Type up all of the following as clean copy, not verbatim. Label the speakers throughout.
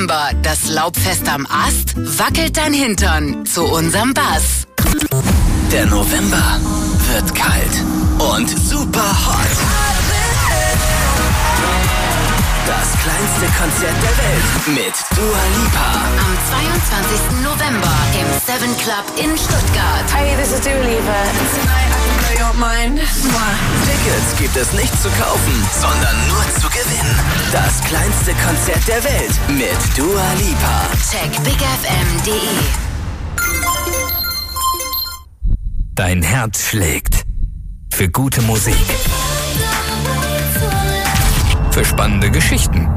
Speaker 1: November, das Laubfest am Ast, wackelt dein Hintern zu unserem Bass.
Speaker 2: Der November wird kalt und super hot. Das kleinste Konzert der Welt mit Dua Lipa.
Speaker 1: Am 22. November im Seven Club in Stuttgart.
Speaker 3: Hey, this is Dua Lipa. Tonight I can blow your mind.
Speaker 2: Tickets gibt es nicht zu kaufen, sondern nur zu gewinnen. Das kleinste Konzert der Welt mit Dua Lipa.
Speaker 1: Check bigfm.de.
Speaker 4: Dein Herz schlägt für gute Musik, für spannende Geschichten.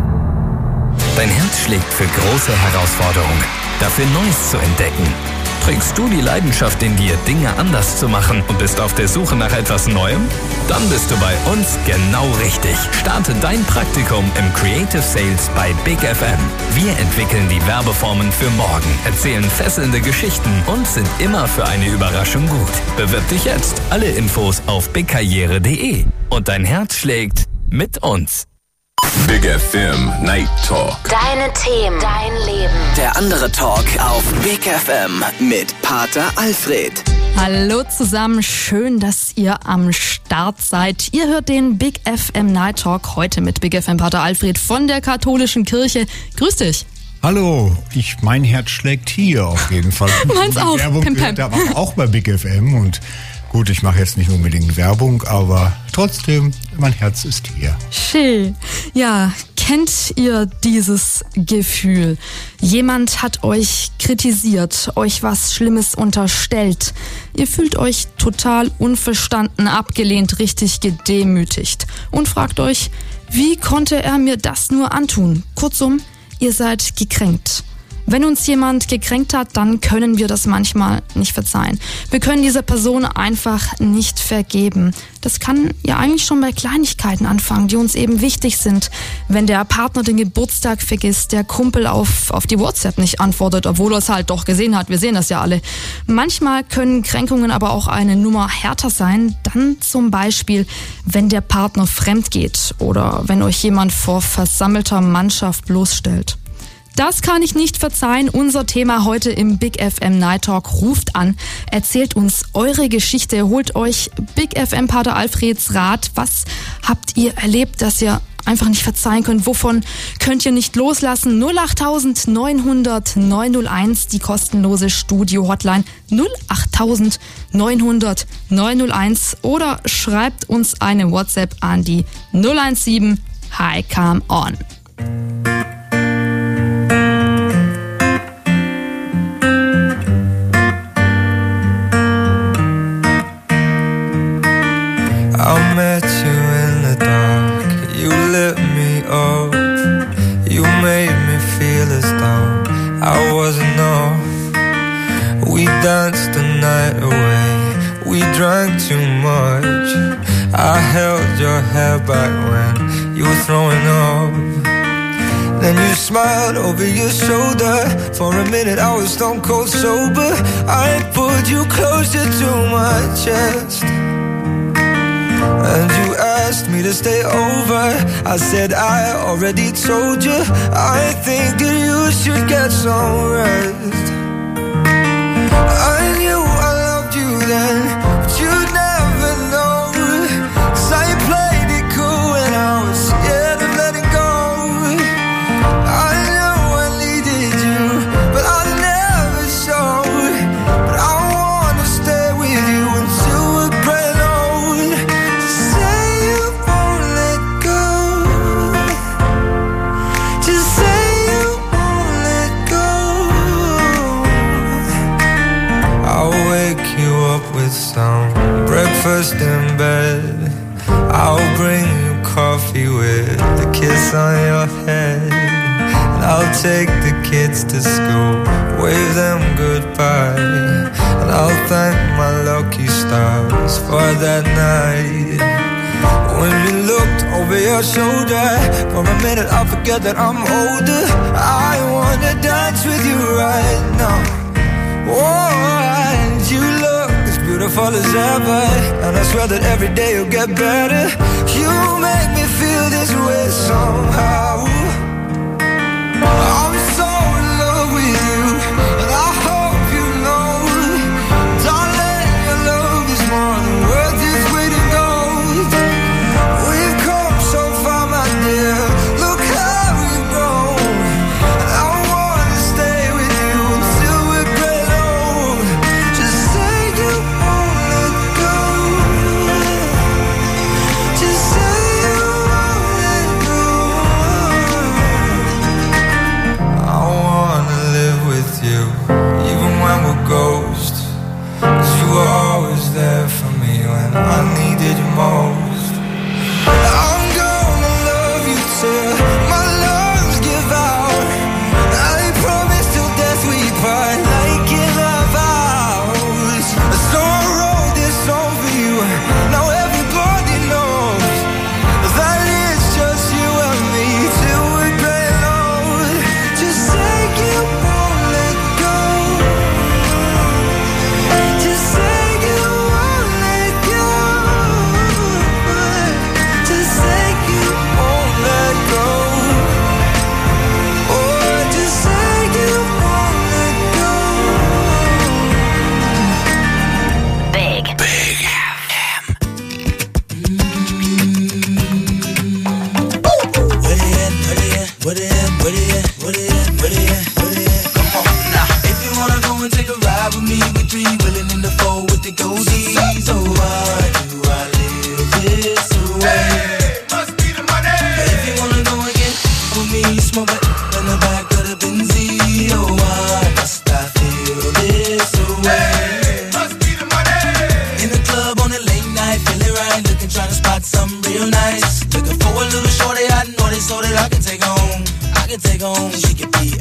Speaker 4: Dein Herz schlägt für große Herausforderungen, dafür Neues zu entdecken. Trägst du die Leidenschaft in dir, Dinge anders zu machen und bist auf der Suche nach etwas Neuem? Dann bist du bei uns genau richtig. Starte dein Praktikum im Creative Sales bei Big FM. Wir entwickeln die Werbeformen für morgen, erzählen fesselnde Geschichten und sind immer für eine Überraschung gut. Bewirb dich jetzt. Alle Infos auf bigkarriere.de. Und dein Herz schlägt mit uns.
Speaker 5: Big FM Night Talk.
Speaker 1: Deine Themen, dein Leben.
Speaker 2: Der andere Talk auf Big FM mit Pater Alfred.
Speaker 6: Hallo zusammen, schön, dass ihr am Start seid. Ihr hört den Big FM Night Talk heute mit Big FM Pater Alfred von der katholischen Kirche. Grüß dich.
Speaker 7: Hallo, mein Herz schlägt hier auf jeden Fall.
Speaker 6: Meins auch.
Speaker 7: Werbung
Speaker 6: Pim,
Speaker 7: gehört aber auch bei Big FM und gut, ich mache jetzt nicht unbedingt Werbung, aber trotzdem, mein Herz ist hier.
Speaker 6: Schön. Ja, kennt ihr dieses Gefühl? Jemand hat euch kritisiert, euch was Schlimmes unterstellt. Ihr fühlt euch total unverstanden, abgelehnt, richtig gedemütigt und fragt euch, wie konnte er mir das nur antun? Kurzum, ihr seid gekränkt. Wenn uns jemand gekränkt hat, dann können wir das manchmal nicht verzeihen. Wir können dieser Person einfach nicht vergeben. Das kann ja eigentlich schon bei Kleinigkeiten anfangen, die uns eben wichtig sind. Wenn der Partner den Geburtstag vergisst, der Kumpel auf die WhatsApp nicht antwortet, obwohl er es halt doch gesehen hat. Wir sehen das ja alle. Manchmal können Kränkungen aber auch eine Nummer härter sein. Dann zum Beispiel, wenn der Partner fremd geht oder wenn euch jemand vor versammelter Mannschaft bloßstellt. Das kann ich nicht verzeihen. Unser Thema heute im Big FM Night Talk. Ruft an, erzählt uns eure Geschichte, holt euch Big FM Pater Alfreds Rat. Was habt ihr erlebt, dass ihr einfach nicht verzeihen könnt? Wovon könnt ihr nicht loslassen? 08000 900 901, die kostenlose Studio-Hotline 08000 900 901 oder schreibt uns eine WhatsApp an die 017 Hi, come on.
Speaker 8: I met you in the dark, you lit me up, you made me feel as though I wasn't enough. We danced the night away, we drank too much. I held your hair back when you were throwing up. Then you smiled over your shoulder. For a minute I was stone cold sober. I pulled you closer to my chest, and you asked me to stay over. I said I already told you. I think that you should get some rest. I knew I loved you then, but you'd never know. 'Cause I played it cool when I was scared of letting go. I know I needed you, but I never showed. But I wanna stay with you until we're grown old. Say you won't let go. Just say you won't let go. I'll wake you up with some breakfast in bed. I'll bring you coffee with a kiss on your head. And I'll take the kids to school, wave them goodbye. And I'll thank my lucky stars for that night. When you looked over your shoulder, for a minute I forget that I'm older. I wanna dance with you right now. Oh, and you look as beautiful as ever, and I swear that every day you'll get better. You make me feel this way somehow. I'm so a ghost. 'Cause you were always there for me when I needed you most. I'm gonna love you till my lungs give out. I promise till death we part like in our vows. So I wrote this song for you. Now everybody knows that it's just you and me till we're graying old. Just say you won't let go. Just say you won't let go. Just say you won't let go. Oh, just say you won't let go.
Speaker 1: Big FM.
Speaker 8: Come on now. If you wanna go and take a ride with me, we three willing in the four with the goldies. Oh, why do I live this way? Must be the money. If you wanna go and get with me, smoke it in the back of the Benz. Oh, why must I feel this way? Must be the money. In the club on a late night, feeling right, looking, trying to spot something real nice. Looking for a little shorty, I know this so that I can take home. Take home, she could be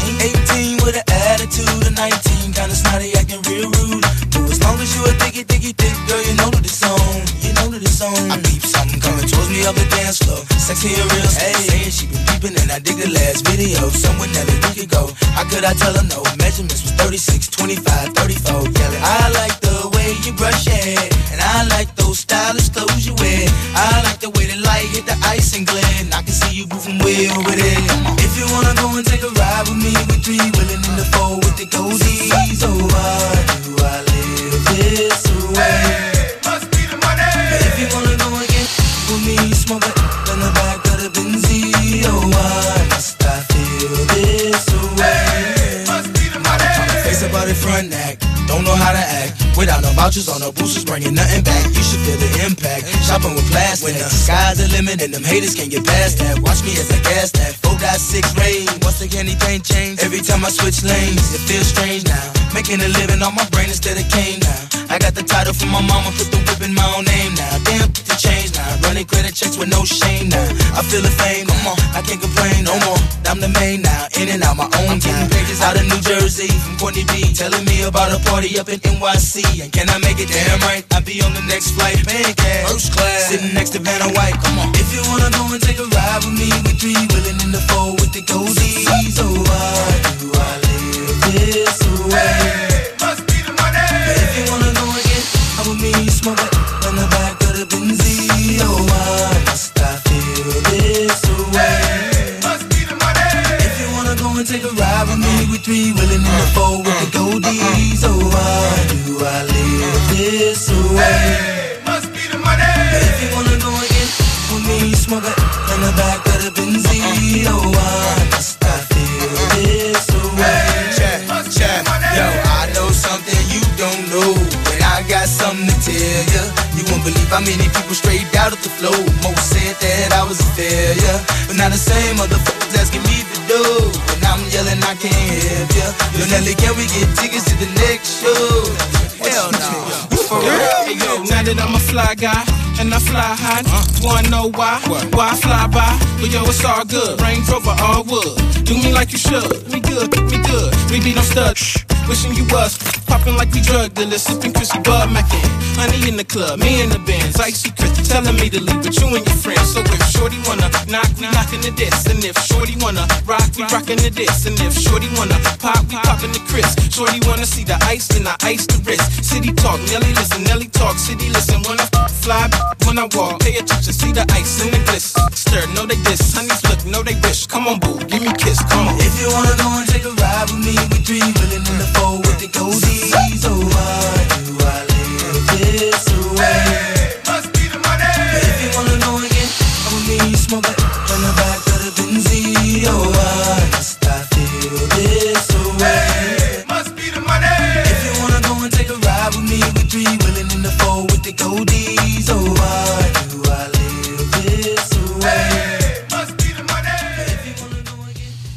Speaker 8: 18 with an attitude of 19, kinda snotty, acting real rude. But as long as you a thick girl, you know that it's on. You know that it's on. I peep something coming towards me up the dance floor. Sexy and real, saying she been peeping, and I dig the last video. Somewhere Nelly we could go. How could I tell her no? Measurements was 36, 25, 34. Yelling, I like the way you brush your hair, and I like those stylish clothes you wear. I like the way the light hit the ice and glare, and I can see you moving way over there. If you wanna go and take a ride with me, we three willing in the four with the goldies. Oh, why do I live this way? Must be the money. If you wanna go and get with me, smoke it in the back of the Benz. Oh, why must I feel this way? Must be the money. Face about it front act, don't know how to act. Without no vouchers on no boosters, bringing nothing back. You should feel the impact. Shopping with plastic. When the sky's the limit and them haters can't get past that. Watch me as I gas that 4.6 range. Once again, anything change. Every time I switch lanes, it feels strange now. Making a living on my brain instead of cane now. I got the title from my mama, put the whip in my own name now. Damn, the change now. Running credit checks with no shame now. I feel the fame, come on, I can't complain no more. I'm the main now, in and out my own time. Getting pages out of New Jersey from Courtney B, telling me about a party up in NYC. And can I make it damn right? I'll be on the next flight, pancake, first class, sitting next to Vanna White. Come on, if you wanna go and take a ride with me, we three willing in the four with the goldies. Oh, why do I live this way? Must be the money. If you wanna go and get with me, smoke it in the back of the Benz. Oh, why must I feel this way? Must be the money. If you wanna go and take a ride with me, we three willing in the four with the goldies. Oh, why do I live this way? Must be the money. If you wanna go and get with me, smoke it in the back of the Benz. Oh, why must I feel this way? Yo, I know something you don't know, but I got something to tell ya. You won't believe how many people straight out of the flow. Most said that I was a failure, but now the same motherfuckers asking me to do. And I'm yelling I can't help ya. Yo, Nelly, can we get tickets to the next show? Hell no. For real?
Speaker 9: Hey, yo, now that I'm a fly guy and I fly high, wanna know why? Why I fly by? But yo, it's all good. Range Rover, all wood. Do me like you should. Me good, me good. We be no stud. Wishing you was popping like we drug dealers, sipping Chrissy Bud Mackin. Honey in the club, me in the Benz, icy Chris telling me to leave with you and your friends. So if Shorty wanna knock, we knockin' the diss. And if Shorty wanna rock, we rockin' the diss. And if Shorty wanna pop, we poppin' the Chris. Shorty wanna see the ice, then I ice the wrist. City talk, Nelly listen, Nelly talk, city listen. When I fly, when I walk, pay attention, see the ice in the bliss. Stir, know they diss, honeys look, know they wish. Come on, boo, give me a kiss, come on.
Speaker 8: If you wanna go and take a ride with me, we three willing in the four with the goldies. Oh, why do I live this way? Must be the money. If you wanna go and get with me, smoke it in the back of the Benz. Oh, why must I feel this way? Must be the money. If you wanna go and take a ride with me, we three willing in the four with the goldies. Oh, why do I live this way? Must be the money. If you wanna go and get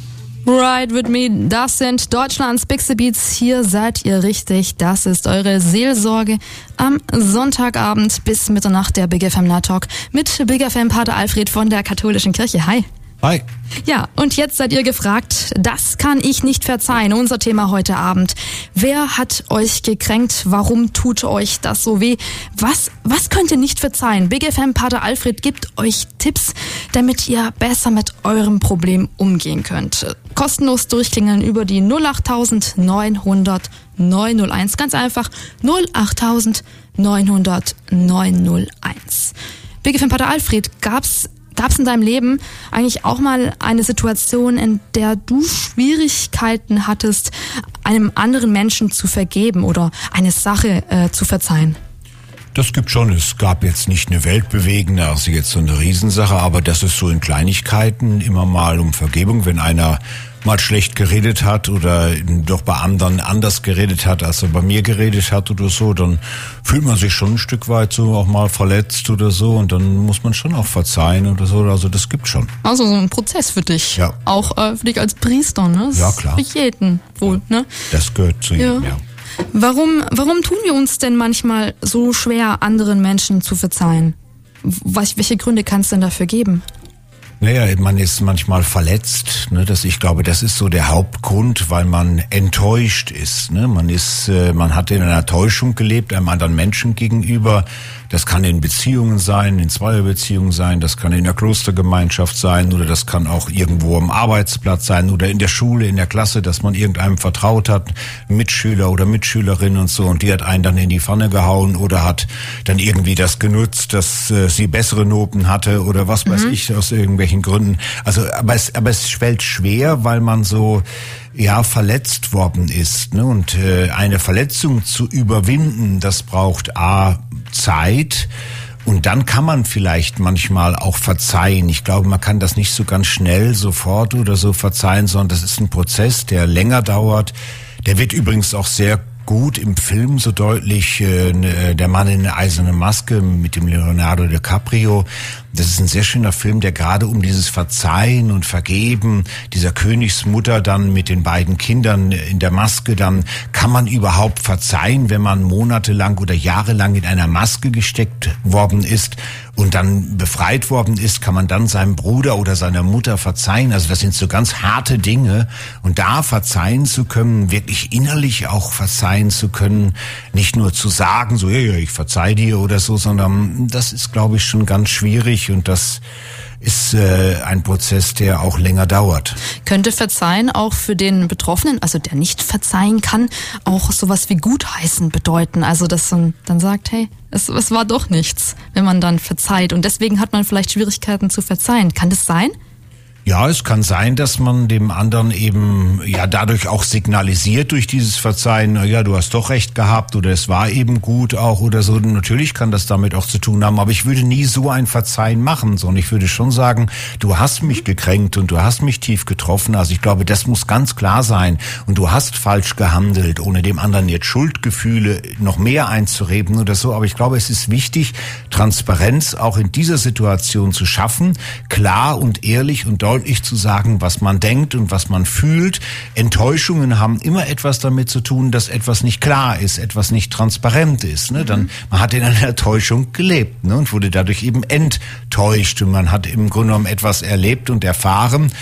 Speaker 6: Ride with me, das sind Deutschlands Bigste Beats. Hier seid ihr richtig. Das ist eure Seelsorge am Sonntagabend bis Mitternacht, der Big FM Night Talk mit Big FM Pater Alfred von der Katholischen Kirche. Hi.
Speaker 7: Hi.
Speaker 6: Ja, und jetzt seid ihr gefragt, das kann ich nicht verzeihen, unser Thema heute Abend. Wer hat euch gekränkt? Warum tut euch das so weh? Was könnt ihr nicht verzeihen? Big FM Pater Alfred gibt euch Tipps, damit ihr besser mit eurem Problem umgehen könnt. Kostenlos durchklingeln über die 08000 900 901. Ganz einfach 08000 900 901. Big FM Pater Alfred, gab's in deinem Leben eigentlich auch mal eine Situation, in der du Schwierigkeiten hattest, einem anderen Menschen zu vergeben oder eine Sache zu verzeihen?
Speaker 7: Das gibt schon. Es gab jetzt nicht eine weltbewegende, also jetzt so eine Riesensache, aber das ist so in Kleinigkeiten immer mal um Vergebung, wenn einer mal schlecht geredet hat oder doch bei anderen anders geredet hat, als er bei mir geredet hat oder so, dann fühlt man sich schon ein Stück weit so auch mal verletzt oder so und dann muss man schon auch verzeihen oder so, also das gibt schon.
Speaker 6: Also so ein Prozess für dich.
Speaker 7: Ja.
Speaker 6: Auch für dich als Priester, ne? Das
Speaker 7: ja, klar.
Speaker 6: Für jeden wohl, ne?
Speaker 7: Das gehört zu jedem, ja.
Speaker 6: Warum tun wir uns denn manchmal so schwer, anderen Menschen zu verzeihen? Welche Gründe kann es denn dafür geben?
Speaker 7: Naja, man ist manchmal verletzt, ne? Ich glaube, das ist so der Hauptgrund, weil man enttäuscht ist, ne? Man hat in einer Täuschung gelebt, einem anderen Menschen gegenüber. Das kann in Beziehungen sein, in Zweierbeziehungen sein, das kann in der Klostergemeinschaft sein oder das kann auch irgendwo am Arbeitsplatz sein oder in der Schule, in der Klasse, dass man irgendeinem vertraut hat, Mitschüler oder Mitschülerin und so, und die hat einen dann in die Pfanne gehauen oder hat dann irgendwie das genutzt, dass sie bessere Noten hatte oder was weiß ich, aus irgendwelchen Gründen. Also, aber es fällt schwer, weil man so verletzt worden ist, ne? Und eine Verletzung zu überwinden, das braucht Zeit, und dann kann man vielleicht manchmal auch verzeihen. Ich glaube, man kann das nicht so ganz schnell sofort oder so verzeihen, sondern das ist ein Prozess, der länger dauert. Der wird übrigens auch sehr gut im Film so deutlich, der Mann in der eisernen Maske mit dem Leonardo DiCaprio. Das ist ein sehr schöner Film, der gerade um dieses Verzeihen und Vergeben dieser Königsmutter dann mit den beiden Kindern in der Maske, dann kann man überhaupt verzeihen, wenn man monatelang oder jahrelang in einer Maske gesteckt worden ist und dann befreit worden ist, kann man dann seinem Bruder oder seiner Mutter verzeihen. Also das sind so ganz harte Dinge, und da verzeihen zu können, wirklich innerlich auch verzeihen zu können, nicht nur zu sagen, so ja, ich verzeih dir oder so, sondern das ist, glaube ich, schon ganz schwierig. Und das ist ein Prozess, der auch länger dauert. Könnte Verzeihen auch für den Betroffenen, also der nicht verzeihen kann, auch sowas wie Gutheißen bedeuten? Also dass man dann sagt, hey, es war doch nichts, wenn man dann verzeiht. Und deswegen hat man vielleicht Schwierigkeiten zu verzeihen. Kann das sein? Ja, es kann sein, dass man dem anderen eben dadurch auch signalisiert durch dieses Verzeihen, du hast doch recht gehabt oder es war eben gut auch oder so. Natürlich kann das damit auch zu tun haben, aber ich würde nie so ein Verzeihen machen, sondern ich würde schon sagen, du hast mich gekränkt und du hast mich tief getroffen. Also ich glaube, das muss ganz klar sein, und du hast falsch gehandelt, ohne dem anderen jetzt Schuldgefühle noch mehr einzureden oder so. Aber ich glaube, es ist wichtig, Transparenz auch in dieser Situation zu schaffen, klar und ehrlich und deutlich zu sagen, was man denkt und was man fühlt. Enttäuschungen haben immer etwas damit zu tun, dass etwas nicht klar ist, etwas nicht transparent ist. Ne? Dann, man hat in einer Täuschung gelebt, ne? Und wurde dadurch eben enttäuscht. Und man hat im Grunde genommen etwas erlebt und erfahren,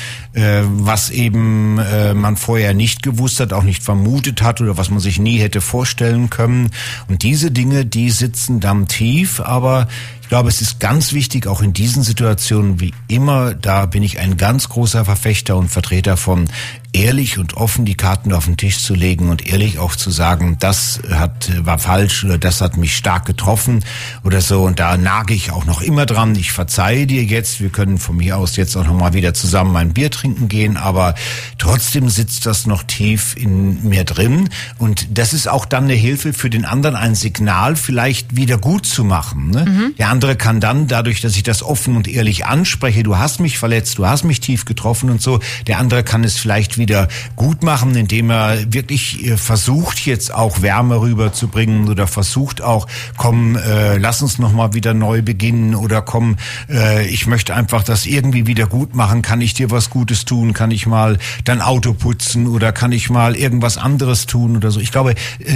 Speaker 7: was eben man vorher nicht gewusst hat, auch nicht vermutet hat oder was man sich nie hätte vorstellen können. Und diese Dinge, die sitzen dann tief, aber ich glaube, es ist ganz wichtig, auch in diesen Situationen wie immer, da bin ich ein ganz großer Verfechter und Vertreter von, ehrlich und offen die Karten auf den Tisch zu legen und ehrlich auch zu sagen, das war falsch oder das hat mich stark getroffen oder so, und da nage ich auch noch immer dran. Ich verzeihe dir jetzt, wir können von mir aus jetzt auch noch mal wieder zusammen ein Bier trinken gehen, aber trotzdem sitzt das noch tief in mir drin, und das ist auch dann eine Hilfe für den anderen, ein Signal vielleicht wieder gut zu machen. Ne? Der andere kann dann, dadurch, dass ich das offen und ehrlich anspreche, du hast mich verletzt, du hast mich tief getroffen und so, der andere kann es vielleicht vielleicht wieder gut machen, indem er wirklich versucht, jetzt auch Wärme rüberzubringen oder versucht auch, komm, lass uns nochmal wieder neu beginnen oder komm, ich möchte einfach das irgendwie wieder gut machen, kann ich dir was Gutes tun, kann ich mal dein Auto putzen oder kann ich mal irgendwas anderes tun oder so. Ich glaube,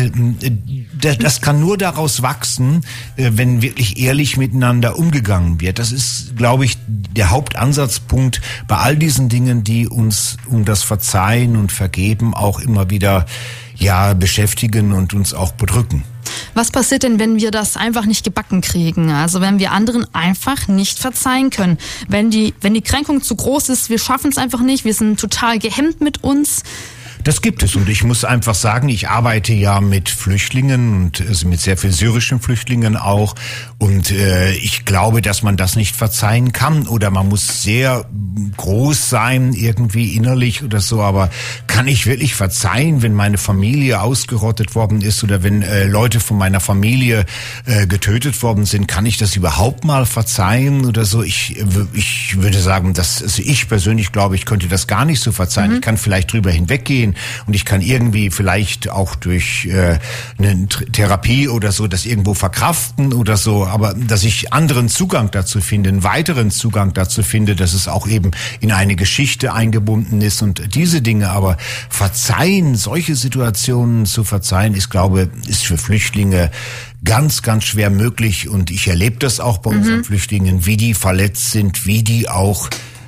Speaker 7: das kann nur daraus wachsen, wenn wirklich ehrlich miteinander umgegangen wird. Das ist, glaube ich, der Hauptansatzpunkt bei all diesen Dingen, die uns um das Verzeihen und Vergeben auch immer wieder beschäftigen und uns auch bedrücken.
Speaker 6: Was passiert denn, wenn wir das einfach nicht gebacken kriegen? Also wenn wir anderen einfach nicht verzeihen können. Wenn die Kränkung zu groß ist, wir schaffen es einfach nicht, wir sind total gehemmt mit uns.
Speaker 7: Das gibt es und ich muss einfach sagen, ich arbeite ja mit Flüchtlingen und also mit sehr viel syrischen Flüchtlingen auch und ich glaube, dass man das nicht verzeihen kann oder man muss sehr groß sein irgendwie innerlich oder so, aber kann ich wirklich verzeihen, wenn meine Familie ausgerottet worden ist oder wenn Leute von meiner Familie getötet worden sind, kann ich das überhaupt mal verzeihen oder so? Ich würde sagen, ich persönlich glaube, ich könnte das gar nicht so verzeihen. Ich kann vielleicht drüber hinweggehen und ich kann irgendwie vielleicht auch durch eine Therapie oder so das irgendwo verkraften oder so, aber dass ich anderen Zugang dazu finde, einen weiteren Zugang dazu finde, dass es auch eben in eine Geschichte eingebunden ist und diese Dinge, aber verzeihen, solche Situationen zu verzeihen, ich glaube, ist für Flüchtlinge ganz, ganz schwer möglich und ich erlebe das auch bei unseren Flüchtlingen, wie die verletzt sind, wie die auch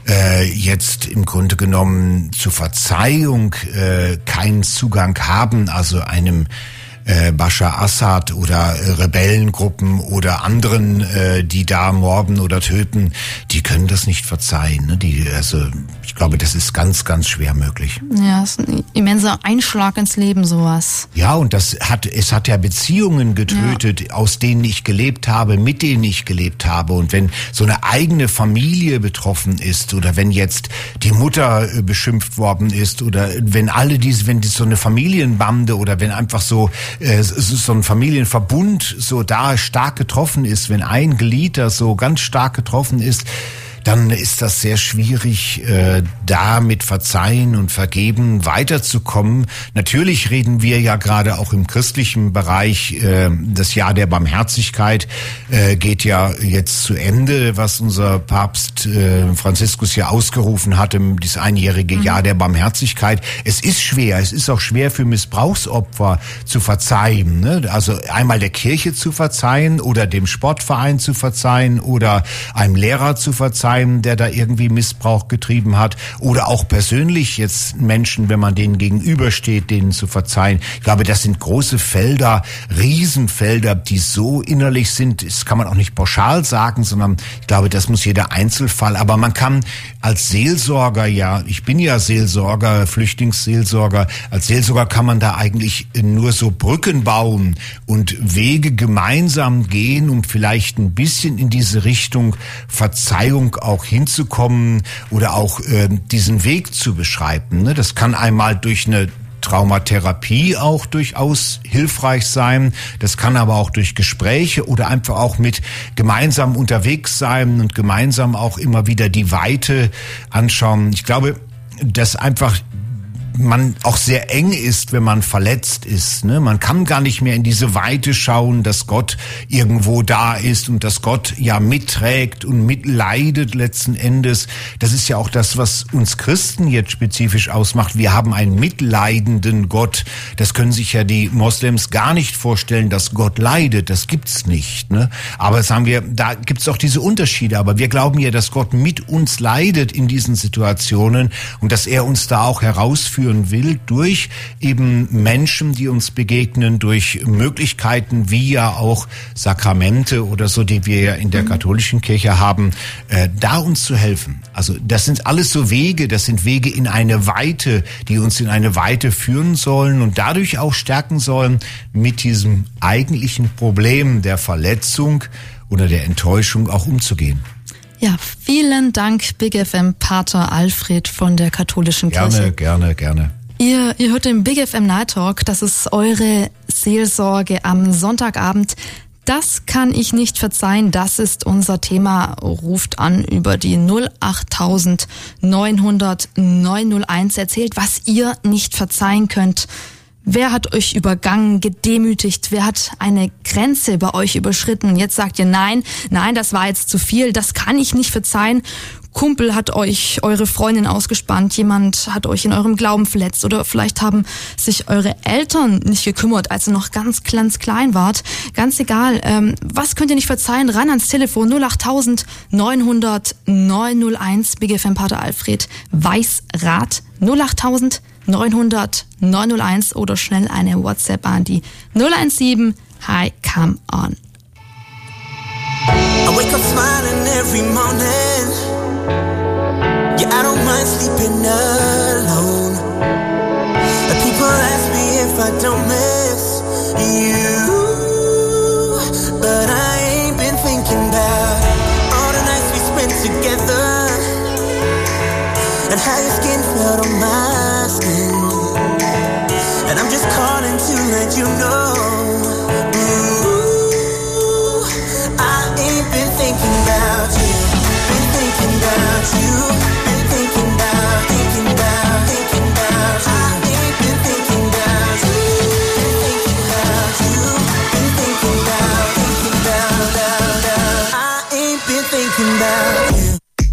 Speaker 7: jetzt im Grunde genommen zur Verzeihung keinen Zugang haben, also einem Bashar Assad oder Rebellengruppen oder anderen, die da morden oder töten, die können das nicht verzeihen. Ne? Ich glaube, das ist ganz, ganz schwer möglich.
Speaker 6: Ja, es ist ein immenser Einschlag ins Leben, sowas.
Speaker 7: Ja, und es hat ja Beziehungen getötet, aus denen ich gelebt habe, mit denen ich gelebt habe. Und wenn so eine eigene Familie betroffen ist oder wenn jetzt die Mutter beschimpft worden ist oder wenn so eine Familienbande oder wenn einfach so ein Familienverbund so da stark getroffen ist, wenn ein Glied da so ganz stark getroffen ist, dann ist das sehr schwierig, da mit Verzeihen und Vergeben weiterzukommen. Natürlich reden wir ja gerade auch im christlichen Bereich, das Jahr der Barmherzigkeit geht ja jetzt zu Ende, was unser Papst Franziskus ja ausgerufen hatte, dieses einjährige Jahr der Barmherzigkeit. Es ist schwer, es ist auch schwer für Missbrauchsopfer zu verzeihen, ne? Also einmal der Kirche zu verzeihen oder dem Sportverein zu verzeihen oder einem Lehrer zu verzeihen, der da irgendwie Missbrauch getrieben hat oder auch persönlich jetzt Menschen, wenn man denen gegenübersteht, denen zu verzeihen. Ich glaube, das sind große Felder, Riesenfelder, die so innerlich sind, das kann man auch nicht pauschal sagen, sondern ich glaube, das muss jeder Einzelfall, aber man kann als Seelsorger, ich bin ja Seelsorger, Flüchtlingsseelsorger, als Seelsorger kann man da eigentlich nur so Brücken bauen und Wege gemeinsam gehen, um vielleicht ein bisschen in diese Richtung Verzeihung auch hinzukommen oder auch diesen Weg zu beschreiten. Ne? Das kann einmal durch eine Traumatherapie auch durchaus hilfreich sein. Das kann aber auch durch Gespräche oder einfach auch mit gemeinsam unterwegs sein und gemeinsam auch immer wieder die Weite anschauen. Ich glaube, dass einfach man auch sehr eng ist, wenn man verletzt ist. Ne? Man kann gar nicht mehr in diese Weite schauen, dass Gott irgendwo da ist und dass Gott ja mitträgt und mitleidet letzten Endes. Das ist ja auch das, was uns Christen jetzt spezifisch ausmacht. Wir haben einen mitleidenden Gott. Das können sich ja die Moslems gar nicht vorstellen, dass Gott leidet. Das gibt's nicht. Ne? Aber da gibt's auch diese Unterschiede. Aber wir glauben ja, dass Gott mit uns leidet in diesen Situationen und dass er uns da auch herausführen will durch eben Menschen, die uns begegnen, durch Möglichkeiten wie ja auch Sakramente oder so, die wir ja in der katholischen Kirche haben, da uns zu helfen. Also das sind alles so Wege, das sind Wege in eine Weite, die uns in eine Weite führen sollen und dadurch auch stärken sollen, mit diesem eigentlichen Problem der Verletzung oder der Enttäuschung auch umzugehen.
Speaker 6: Ja, vielen Dank, Big FM Pater Alfred von der katholischen Kirche.
Speaker 7: Gerne.
Speaker 6: Ihr hört den Big FM Night Talk, das ist eure Seelsorge am Sonntagabend. Das kann ich nicht verzeihen, das ist unser Thema. Ruft an über die 08000 900 901. Erzählt, was ihr nicht verzeihen könnt. Wer hat euch übergangen, gedemütigt? Wer hat eine Grenze bei euch überschritten? Jetzt sagt ihr nein, das war jetzt zu viel, das kann ich nicht verzeihen. Kumpel hat euch eure Freundin ausgespannt, jemand hat euch in eurem Glauben verletzt oder vielleicht haben sich eure Eltern nicht gekümmert, als ihr noch ganz klein wart. Ganz egal, was könnt ihr nicht verzeihen? Ran ans Telefon 08000 900 901. Big FM Pater Alfred weiß Rat 08000 900 901 oder schnell eine WhatsApp an die 017 Hi, come on.
Speaker 10: I wake up smiling every morning. Yeah, I don't mind sleeping alone. And people ask me if I don't miss you, but I ain't been thinking about all the nights we spent together and how your skin felt on my skin. And I'm just calling to let you know, I ain't been thinking about you, been thinking about you, been thinking about you. I ain't been thinking about you, been thinking about you, been thinking about. I ain't been thinking about you.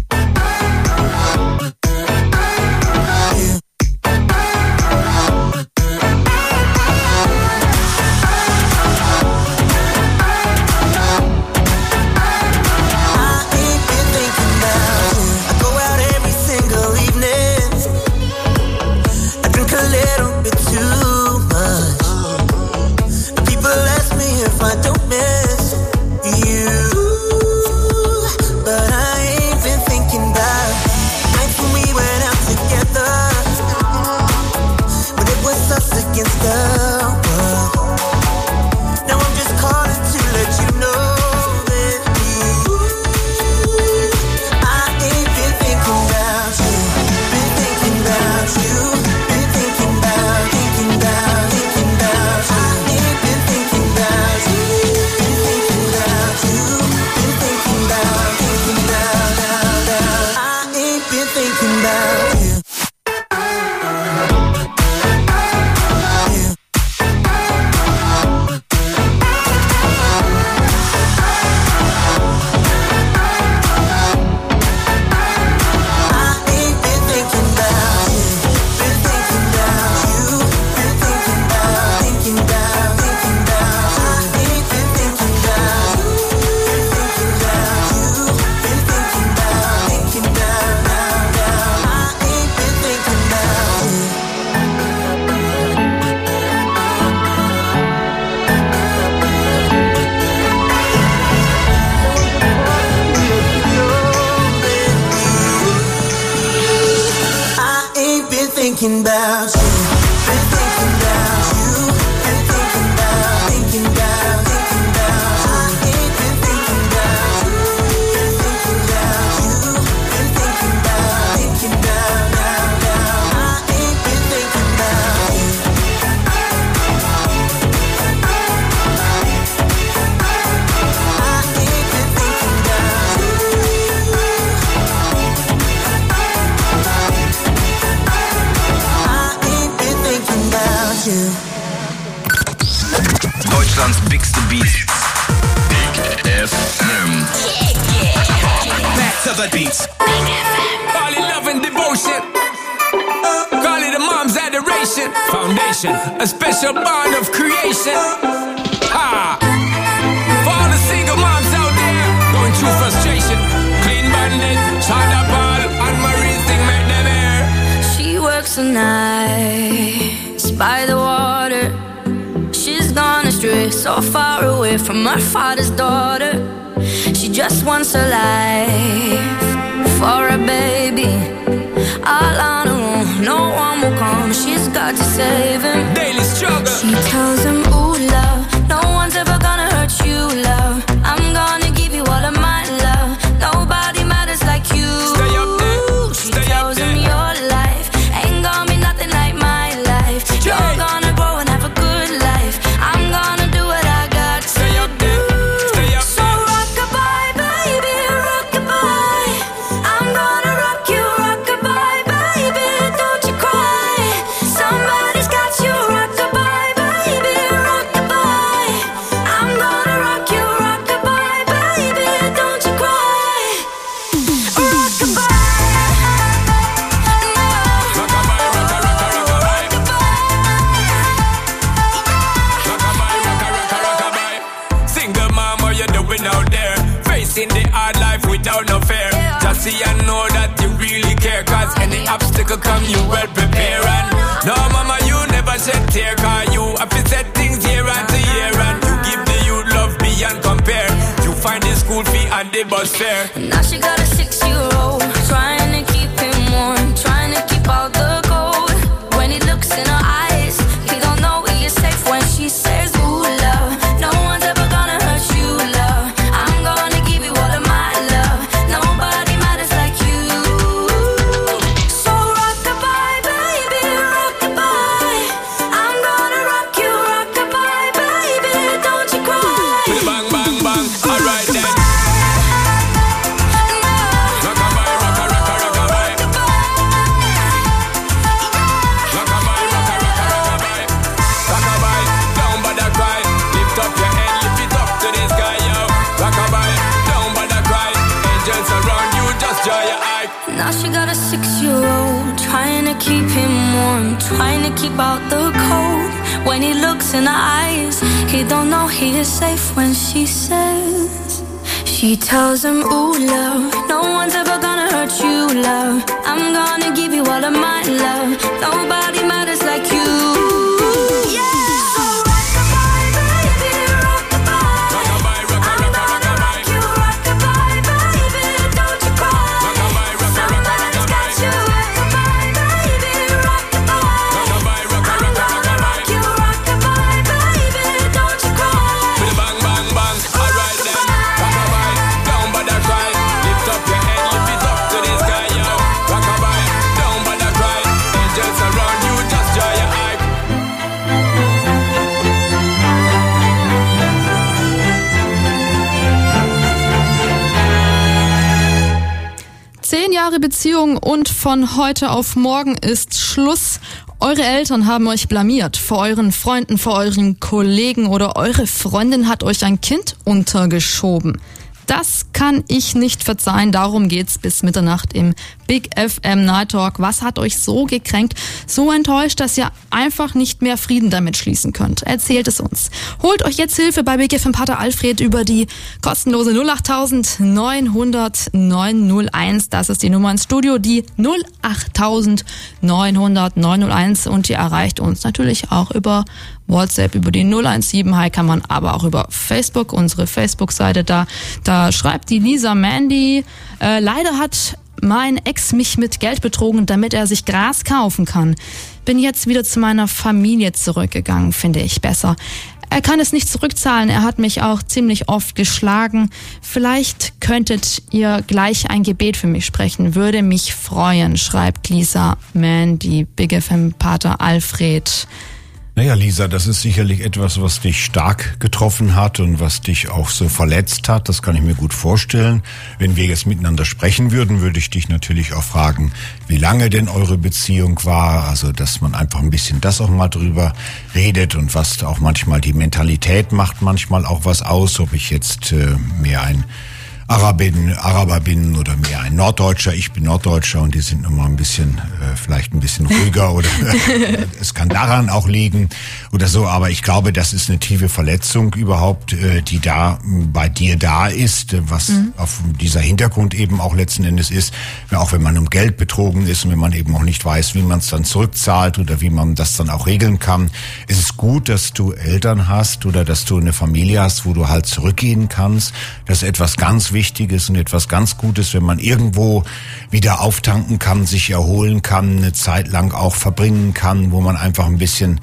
Speaker 10: Thinking about you, been thinking about you, been thinking about. I ain't been thinking about you, been thinking about you, been thinking about. I ain't been thinking about you. I ain't been thinking about you.
Speaker 2: Deutschlands bigste Beats. Big FM.
Speaker 11: Back to the beats. Call it love and devotion. Call it a mom's adoration. Foundation, a special bond of creation. Ha! For all the single moms out there going through frustration. Clean Bandit, Chanda Paul, and Marie thing make them air.
Speaker 12: She works the nights by the water. She's gone astray, so far away from her father's daughter. She just wants a life for a baby. All on her own, no one will come. She's got to save him.
Speaker 11: Daily struggle.
Speaker 12: She tells him, ooh, love, no one's ever gonna hurt you, love. I'm gonna give you all of my love. Nobody matters like you.
Speaker 11: Stay up there.
Speaker 12: She tells him your life ain't gonna be nothing like my life. You're gonna grow and have a good life. I'm gonna do what I got to do.
Speaker 11: see and know that you really care. Cause any obstacle come, you well prepare. And no, mama, you never shed tear. Cause you have to set things year after year. And you give the youth love beyond compare. You find the school fee and the bus fare.
Speaker 12: Now she got a 6-year-old, trying to keep him warm, trying to keep out the cold. When he looks in her eyes, he don't know he is safe when she says, ooh, love, no one's ever gonna hurt you, love. I'm gonna give you all of my love. Nobody matters like you. So rock-a-bye, baby, rock-a-bye. I'm gonna rock you, rock-a-bye, baby, don't you cry.
Speaker 11: Bang, bang, bang, alright then.
Speaker 12: Now she got a 6-year-old, trying to keep him warm, trying to keep out the cold. When he looks in her eyes, he don't know he is safe when she says, she tells him, ooh, love, no one's ever gonna hurt you, love. I'm gonna give you all of my love. Nobody matters like you.
Speaker 6: Beziehung und von heute auf morgen ist Schluss. Eure Eltern haben euch blamiert vor euren Freunden, vor euren Kollegen oder eure Freundin hat euch ein Kind untergeschoben. Das kann ich nicht verzeihen, darum geht's bis Mitternacht im Big FM Night Talk. Was hat euch so gekränkt, so enttäuscht, dass ihr einfach nicht mehr Frieden damit schließen könnt? Erzählt es uns. Holt euch jetzt Hilfe bei Big FM Pater Alfred über die kostenlose 08000 900 901. Das ist die Nummer ins Studio, die 08000 900 901 und ihr erreicht uns natürlich auch über WhatsApp, über die 017 Hi kann man, aber auch über Facebook, unsere Facebook-Seite. Da schreibt die Lisa Mandy, leider hat mein Ex mich mit Geld betrogen, damit er sich Gras kaufen kann. Bin jetzt wieder zu meiner Familie zurückgegangen, finde ich besser. Er kann es nicht zurückzahlen, er hat mich auch ziemlich oft geschlagen. Vielleicht könntet ihr gleich ein Gebet für mich sprechen, würde mich freuen, schreibt Lisa Mandy, Big FM Pater Alfred.
Speaker 7: Naja, Lisa, das ist sicherlich etwas, was dich stark getroffen hat und was dich auch so verletzt hat. Das kann ich mir gut vorstellen. Wenn wir jetzt miteinander sprechen würden, würde ich dich natürlich auch fragen, wie lange denn eure Beziehung war. Also, dass man einfach ein bisschen das auch mal drüber redet und was auch manchmal die Mentalität macht, manchmal auch was aus. Ob ich jetzt mehr ein Araber bin oder mehr ein Norddeutscher. Ich bin Norddeutscher und die sind immer ein bisschen, vielleicht ein bisschen ruhiger oder es kann daran auch liegen oder so. Aber ich glaube, das ist eine tiefe Verletzung überhaupt, die da bei dir da ist, was auf dieser Hintergrund eben auch letzten Endes ist. Auch wenn man um Geld betrogen ist und wenn man eben auch nicht weiß, wie man es dann zurückzahlt oder wie man das dann auch regeln kann. Es ist gut, dass du Eltern hast oder dass du eine Familie hast, wo du halt zurückgehen kannst. Das ist etwas ganz Wichtiges und etwas ganz Gutes, wenn man irgendwo wieder auftanken kann, sich erholen kann, eine Zeit lang auch verbringen kann, wo man einfach ein bisschen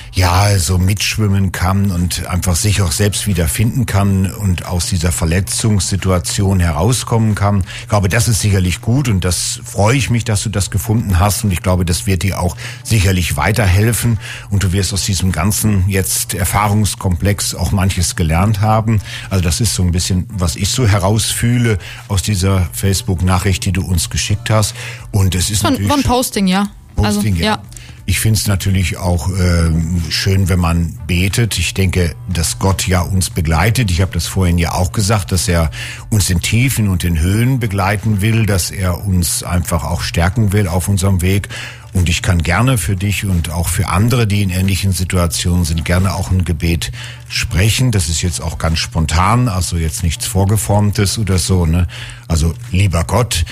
Speaker 7: so mitschwimmen kann und einfach sich auch selbst wieder finden kann und aus dieser Verletzungssituation herauskommen kann. Ich glaube, das ist sicherlich gut und das freue ich mich, dass du das gefunden hast und ich glaube, das wird dir auch sicherlich weiterhelfen und du wirst aus diesem ganzen jetzt Erfahrungskomplex auch manches gelernt haben. Also das ist so ein bisschen, was ich so herausfühle aus dieser Facebook-Nachricht, die du uns geschickt hast und es ist
Speaker 6: von Posting, ja.
Speaker 7: Posting,
Speaker 6: also, ja.
Speaker 7: Ich finde es natürlich auch schön, wenn man betet. Ich denke, dass Gott ja uns begleitet. Ich habe das vorhin ja auch gesagt, dass er uns in Tiefen und in Höhen begleiten will, dass er uns einfach auch stärken will auf unserem Weg. Und ich kann gerne für dich und auch für andere, die in ähnlichen Situationen sind, gerne auch ein Gebet sprechen. Das ist jetzt auch ganz spontan, also jetzt nichts Vorgeformtes oder so, ne? Also, lieber Gott,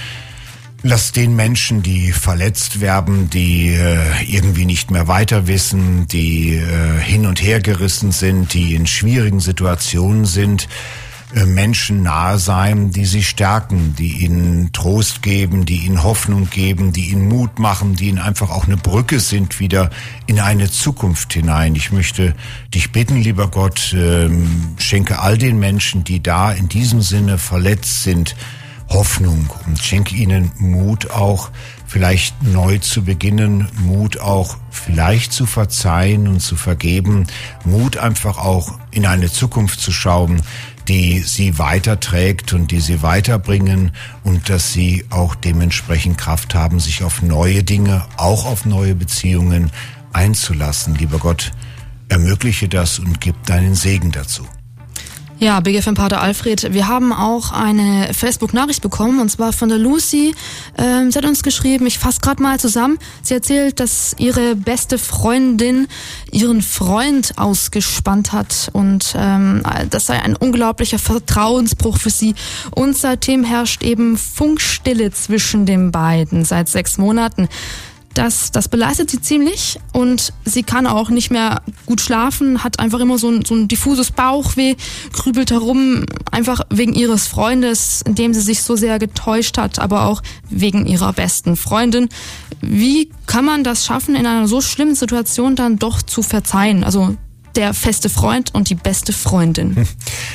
Speaker 7: lass den Menschen, die verletzt werden, die irgendwie nicht mehr weiter wissen, die hin und her gerissen sind, die in schwierigen Situationen sind, Menschen nahe sein, die sie stärken, die ihnen Trost geben, die ihnen Hoffnung geben, die ihnen Mut machen, die ihnen einfach auch eine Brücke sind wieder in eine Zukunft hinein. Ich möchte dich bitten, lieber Gott, schenke all den Menschen, die da in diesem Sinne verletzt sind, Hoffnung und schenke ihnen Mut auch, vielleicht neu zu beginnen, Mut auch vielleicht zu verzeihen und zu vergeben, Mut einfach auch in eine Zukunft zu schauen, die sie weiterträgt und die sie weiterbringen und dass sie auch dementsprechend Kraft haben, sich auf neue Dinge, auch auf neue Beziehungen einzulassen. Lieber Gott, ermögliche das und gib deinen Segen dazu.
Speaker 6: Ja, Big FM Pater Alfred, wir haben auch eine Facebook-Nachricht bekommen, und zwar von der Lucy. Sie hat uns geschrieben, ich fasse gerade mal zusammen. Sie erzählt, dass ihre beste Freundin ihren Freund ausgespannt hat und das sei ein unglaublicher Vertrauensbruch für sie. Und seitdem herrscht eben Funkstille zwischen den beiden, seit 6 Monaten. Das belastet sie ziemlich und sie kann auch nicht mehr gut schlafen, hat einfach immer so ein diffuses Bauchweh, grübelt herum, einfach wegen ihres Freundes, in dem sie sich so sehr getäuscht hat, aber auch wegen ihrer besten Freundin. Wie kann man das schaffen, in einer so schlimmen Situation dann doch zu verzeihen? Also der feste Freund und die beste Freundin.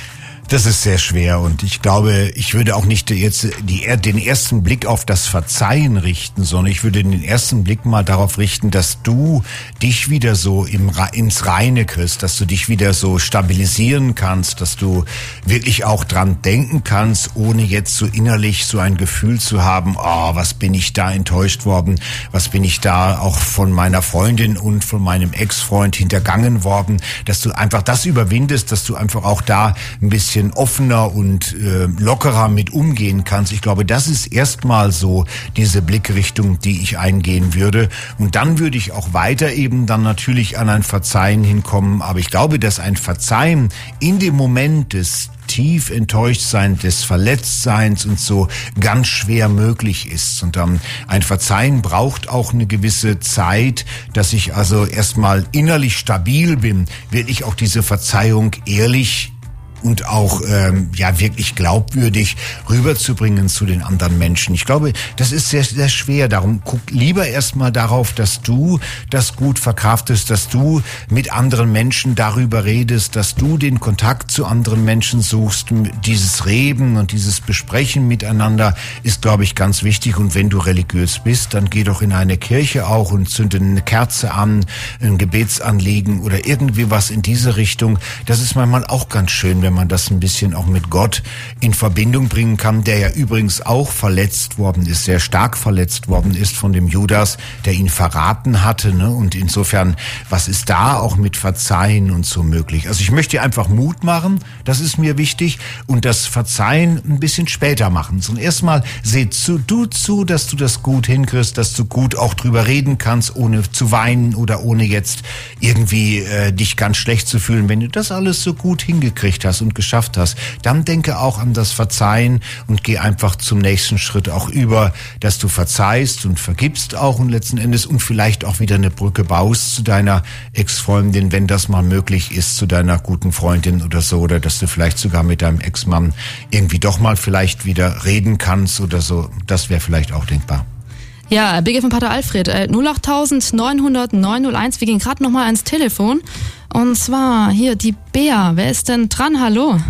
Speaker 7: Das ist sehr schwer und ich glaube, ich würde auch nicht jetzt den ersten Blick auf das Verzeihen richten, sondern ich würde den ersten Blick mal darauf richten, dass du dich wieder so ins Reine kriegst, dass du dich wieder so stabilisieren kannst, dass du wirklich auch dran denken kannst, ohne jetzt so innerlich so ein Gefühl zu haben, oh, was bin ich da enttäuscht worden, was bin ich da auch von meiner Freundin und von meinem Ex-Freund hintergangen worden, dass du einfach das überwindest, dass du einfach auch da ein bisschen offener und lockerer mit umgehen kannst. Ich glaube, das ist erstmal so diese Blickrichtung, die ich eingehen würde. Und dann würde ich auch weiter eben dann natürlich an ein Verzeihen hinkommen. Aber ich glaube, dass ein Verzeihen in dem Moment des tief Enttäuschtseins, des Verletztseins und so ganz schwer möglich ist. Und ein Verzeihen braucht auch eine gewisse Zeit, dass ich also erstmal innerlich stabil bin, wirklich auch diese Verzeihung ehrlich und auch wirklich glaubwürdig rüberzubringen zu den anderen Menschen. Ich glaube, das ist sehr, sehr schwer. Darum guck lieber erstmal darauf, dass du das gut verkraftest, dass du mit anderen Menschen darüber redest, dass du den Kontakt zu anderen Menschen suchst. Dieses Reden und dieses Besprechen miteinander ist, glaube ich, ganz wichtig. Und wenn du religiös bist, dann geh doch in eine Kirche auch und zünde eine Kerze an, ein Gebetsanliegen oder irgendwie was in diese Richtung. Das ist manchmal auch ganz schön, wenn man das ein bisschen auch mit Gott in Verbindung bringen kann, der ja übrigens auch verletzt worden ist, sehr stark verletzt worden ist von dem Judas, der ihn verraten hatte, ne? Und insofern, was ist da auch mit Verzeihen und so möglich? Also ich möchte dir einfach Mut machen, das ist mir wichtig, und das Verzeihen ein bisschen später machen. Und erstmal seh du zu, dass du das gut hinkriegst, dass du gut auch drüber reden kannst, ohne zu weinen oder ohne jetzt irgendwie dich ganz schlecht zu fühlen. Wenn du das alles so gut hingekriegt hast und geschafft hast, dann denke auch an das Verzeihen und geh einfach zum nächsten Schritt auch über, dass du verzeihst und vergibst auch und letzten Endes und vielleicht auch wieder eine Brücke baust zu deiner Ex-Freundin, wenn das mal möglich ist, zu deiner guten Freundin oder so, oder dass du vielleicht sogar mit deinem Ex-Mann irgendwie doch mal vielleicht wieder reden kannst oder so. Das wäre vielleicht auch denkbar.
Speaker 6: Ja, Big FM Pater Alfred, 08000 900 901. Wir gehen gerade nochmal ans Telefon. Und zwar hier die Bea. Wer ist denn dran? Hallo?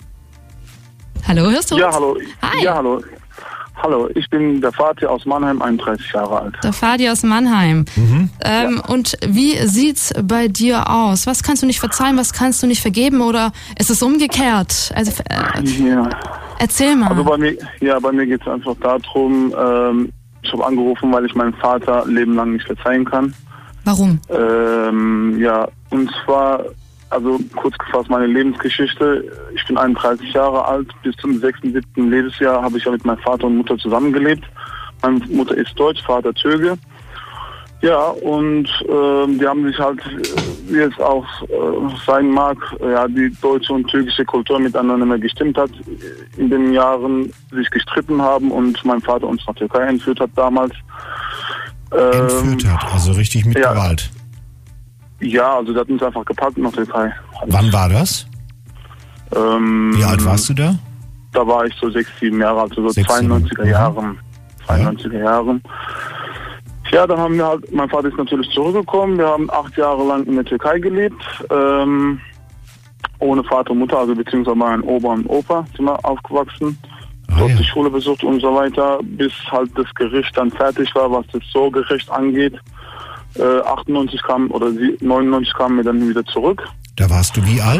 Speaker 6: Hallo, hörst du uns?
Speaker 13: Ja, hallo.
Speaker 6: Hi.
Speaker 13: Ja, hallo. Hallo, ich bin der Vati aus Mannheim, 31 Jahre alt.
Speaker 6: Der Vati aus Mannheim. Ja. Und wie sieht's bei dir aus? Was kannst du nicht verzeihen, was kannst du nicht vergeben, oder ist es umgekehrt? Also erzähl mal.
Speaker 13: Also bei mir geht es einfach darum, ich habe angerufen, weil ich meinem Vater Leben lang nicht verzeihen kann.
Speaker 6: Warum?
Speaker 13: Ja, und zwar, also kurz gefasst meine Lebensgeschichte. Ich bin 31 Jahre alt. Bis zum 6., 7. Lebensjahr habe ich ja mit meinem Vater und Mutter zusammengelebt. Meine Mutter ist deutsch, Vater Türke. Ja, und die haben sich halt, wie es auch sein mag, ja, die deutsche und türkische Kultur miteinander mehr gestimmt hat, in den Jahren sich gestritten haben und mein Vater uns nach Türkei entführt hat damals.
Speaker 7: Entführt hat, also richtig mit Gewalt.
Speaker 13: Ja, also der hat uns einfach gepackt nach Türkei.
Speaker 7: Wann war das? Wie alt warst du da?
Speaker 13: Da war ich so 6, 7 Jahre alt, also so 92er Jahren. 92er Jahren. Ja, dann haben wir halt, mein Vater ist natürlich zurückgekommen. Wir haben 8 Jahre lang in der Türkei gelebt. Ohne Vater und Mutter, also beziehungsweise mein Opa und Opa sind wir aufgewachsen. Dort die Schule besucht und so weiter, bis halt das Gericht dann fertig war, was das Sorgerecht angeht. 98 kam oder 99 kamen wir dann wieder zurück.
Speaker 7: Da warst du wie alt?